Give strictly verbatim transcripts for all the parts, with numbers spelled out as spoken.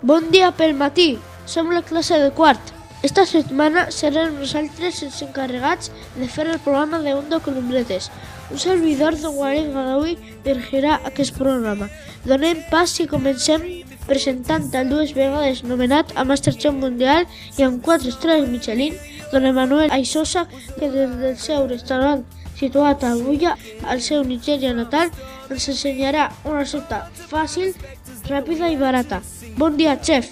Bon dia pel matí, som la classe de quart. Esta setmana serem nosaltres els encarregats de fer el programa de Onda Columbretes. Un servidor d'en Walid Gadawi dirigirà aquest programa. Donem pas i comencem presentant el dues vegades nomenat a Masterchef Mundial i amb quatre estrelles Michelin, don Emanuel Aisosa, que des del seu restaurant situat a Abuja, al seu Nigèria natal, ens ensenyarà una recepta fàcil, ràpida i barata. Bon dia, xef!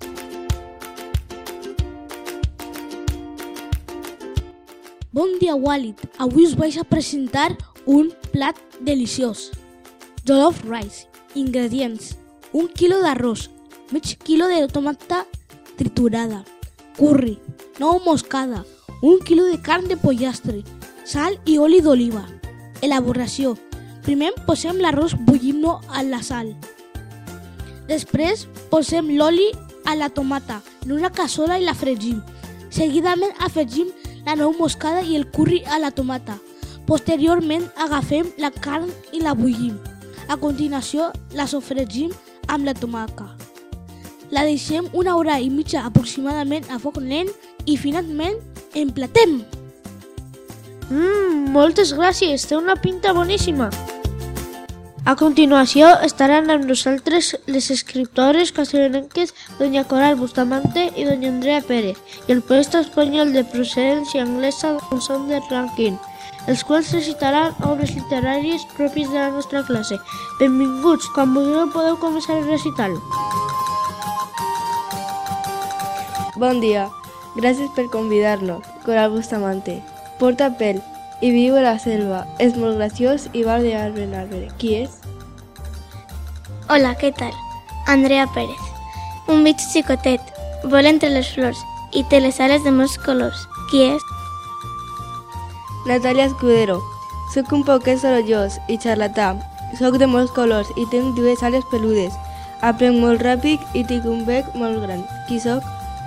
Bon dia, Walid. Avui us vaig a presentar un plat deliciós. Jollof rice. Ingredients: un quilo d'arròs, mig quilo de tomata triturada, curri, nou moscada, un quilo de carn de pollastre, sal i oli d'oliva. Elaboració: primer posem l'arròs bullint-lo a la sal. Després posem l'oli a la tomata en una cassola i la fregim. Seguidament afegim la nou moscada i el curri a la tomata. Posteriorment agafem la carn i la bullim. A continuació la sofregim amb la tomaca. La deixem una hora i mitja aproximadament a foc lent i finalment emplatem. Mmm, moltes gràcies, té una pinta boníssima. A continuació estaran amb nosaltres les escriptores castellonenques doña Coral Bustamante i doña Andrea Pérez i el poeta espanyol de procedència anglesa don Sander Rankin, els quals recitaran obres literàries pròpies de la nostra classe. Benvinguts, quan vulgueu podeu començar a recitar-lo. Bon dia, gràcies per convidar-nos, Coral Bustamante. Porta pèl i viu a la selva, és molt graciós i va de arbre en arbre. Qui és? Hola, què tal? Andrea Pérez. Un mig xicotet, vol entre les flors i té les ales de molts colors. Qui és? Natalia Escudero. Soc un poquet sorollós i xarlatà. Soc de molts colors i tinc dues ales peludes. Aprenc molt ràpid i tinc un bec molt gran. Qui soc?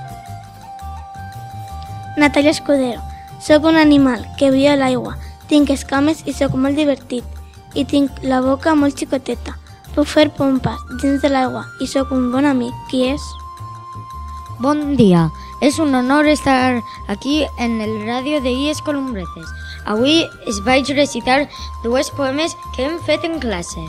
Natalia Escudero. Soc un animal que viu a l'aigua. Tinc escames i soc molt divertit. I tinc la boca molt xicoteta. Puc fer pompes dins de l'aigua i sóc un bon amic. Qui és? Bon dia. És un honor estar aquí en el ràdio de I E S Columbretes. Avui es vaig recitar dues poemes que hem fet en classe.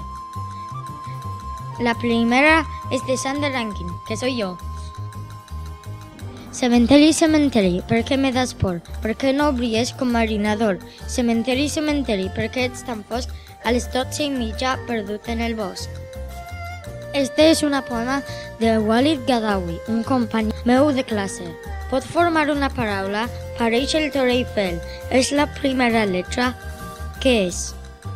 La primera és de Sander Rankin, que soy jo. Cementeri, cementeri, per què me das por? Per què no brilles com marinador? Cementeri, cementeri, per què ets tan fosc? A les dotze i mitja perdut en el bosc. Este és una poema de Walid Gadawi, un company meu de classe. Pot formar una paraula, pareix el Torre Eiffel. És la primera letra. Què és?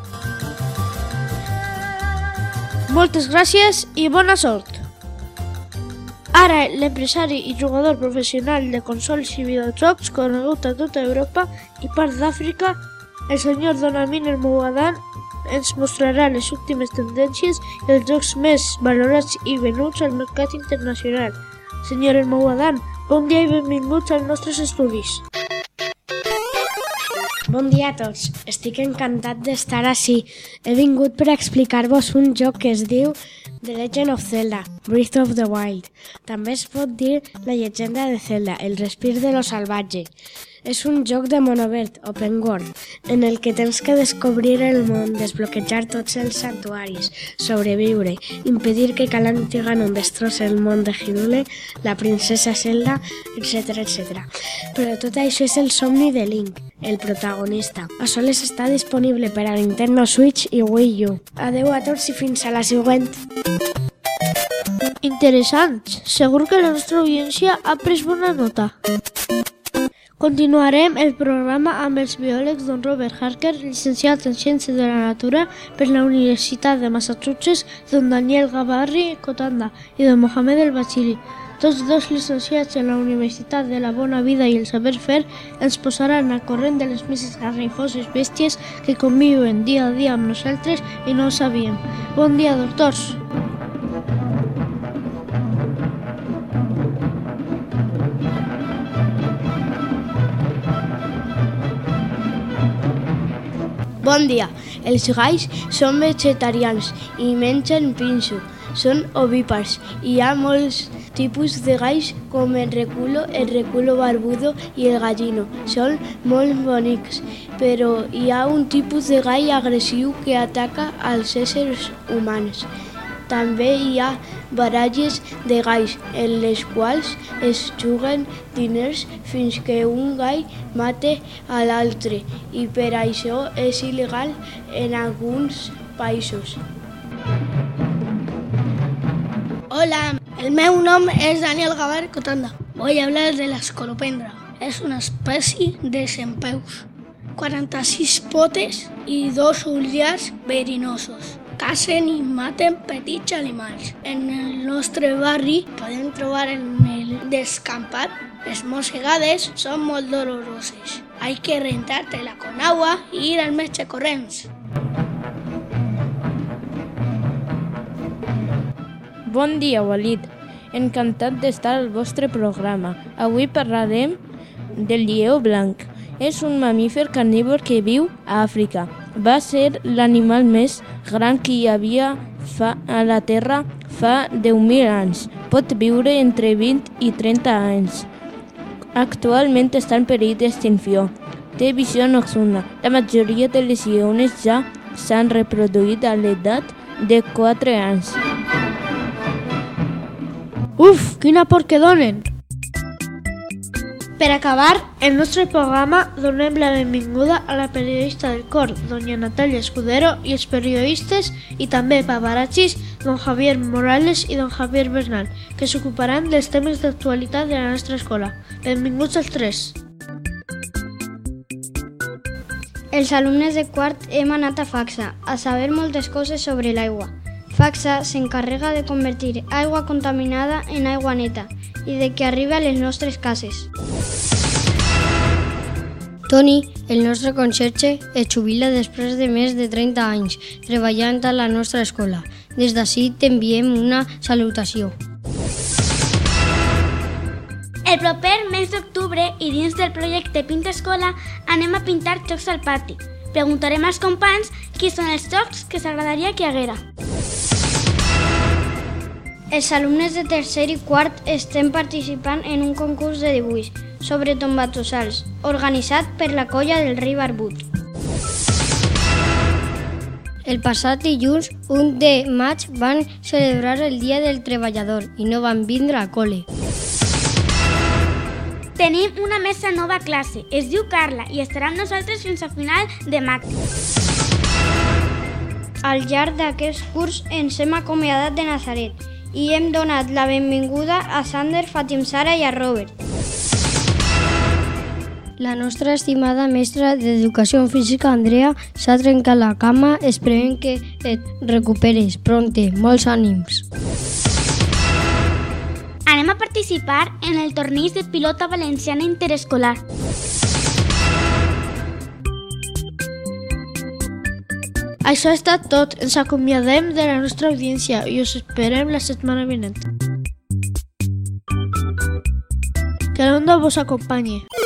Moltes gràcies i bona sort! Ara, l'empresari i jugador professional de consoles i videojocs conegut a tota Europa i part d'Àfrica, el senyor Don Amin El Mouadan, ens mostrarà les últimes tendències i els jocs més valorats i venuts al mercat internacional. Senyor El Mouadan, bon dia i benvinguts als nostres estudis. Bon dia a tots, estic encantat d'estar ací. He vingut per explicar-vos un joc que es diu The Legend of Zelda, Breath of the Wild. També es pot dir la llegenda de Zelda, el respir de lo salvatge. És un joc de món obert, open world, en el que tens que descobrir el món, desbloquejar tots els santuaris, sobreviure, impedir que Kalan Ganon destrossi el món de Hyrule, la princesa Zelda, etcètera, etcètera. Però tot això és el somni de Link, el protagonista. A soles està disponible per a Nintendo Switch i Wii U. Adeu a tots i fins a la següent! Interessant! Segur que la nostra audiència ha pres bona nota. Continuarem el programa amb els biòlegs don Robert Harker, llicenciat en Ciències de la Natura per la Universitat de Massachusetts, don Daniel Gabarri Cotanda i don Mohamed El Bachili. Tots dos llicenciats en la Universitat de la Bona Vida i el Saber Fer ens posaran al corrent de les més esgarrifoses bèsties que conviuen dia a dia amb nosaltres i no ho sabíem. Bon dia, doctors! Bon dia, Els galls són vegetarians i mengen pinso. Són ovípars. Hi ha molts tipus de galls com el reculo, el reculo barbudo i el gallino. Són molt bonics, però hi ha un tipus de gall agressiu que ataca als éssers humans. També hi ha baralles de galls en les quals es juguen diners fins que un gall mate a l'altre i per això és il·legal en alguns països. Hola, el meu nom és Daniel Gavar Cotanda. Voy a hablar de la escolopendra. Es una especie de centpeus, quaranta-sis potes i dos ullars verinosos. Cacen i maten petits animals. En el nostre barri podem trobar en el descampat. Les mossegades són molt doloroses. Hay que rentar-te-la con agua i ir al metge corrents. Bon dia, Walid. Encantat d'estar al vostre programa. Avui parlarem del lleó blanc. És un mamífer carnívor que viu a Àfrica. Va ser l'animal més gran que hi havia fa a la Terra fa deu mil anys. Pot viure entre vint i trenta anys. Actualment està en perill d'extinció. Té visió nocturna. La majoria de les lleones ja s'han reproduït a l'edat de quatre anys. Uf, quina por que donen! Per acabar el nostre programa, donem la benvinguda a la periodista del cor, doña Natalia Escudero, i els periodistes i també paparazzis, don Javier Morales i don Javier Bernal, que s'ocuparan dels temes d'actualitat de la nostra escola. Benvinguts els tres. Els alumnes de quart hem anat a Facsa a saber moltes coses sobre l'aigua. Facsa s'encarrega de convertir aigua contaminada en aigua neta i de que arribi a les nostres cases. Toni, el nostre conserge, es jubila després de més de trenta anys treballant a la nostra escola. Des d'ací t'enviem una salutació. El proper mes d'octubre i dins del projecte Pinta Escola anem a pintar jocs al pati. Preguntarem als companys qui són els jocs que s'agradaria que hi haguera. Els alumnes de tercer i quart estem participant en un concurs de dibuix sobre tombatossals, organitzat per la colla del rei Barbut. El passat dilluns, un de maig, van celebrar el Dia del Treballador i no van vindre a col·le. Tenim una mesa nova a classe, es diu Carla i estarà amb nosaltres fins a final de maig. Al llarg d'aquest curs ens hem acomiadat de Nazaret i hem donat la benvinguda a Sander, Fatim Sara i a Robert. La nostra estimada mestra d'Educació Física, Andrea, s'ha trencat la cama. Esperem que et recuperes pronte. Molts ànims. Anem a participar en el torneig de pilota valenciana interescolar. Això ha estat tot. Ens acomiadem de la nostra audiència i us esperem la setmana vinent. Que l'onda vos acompanyi.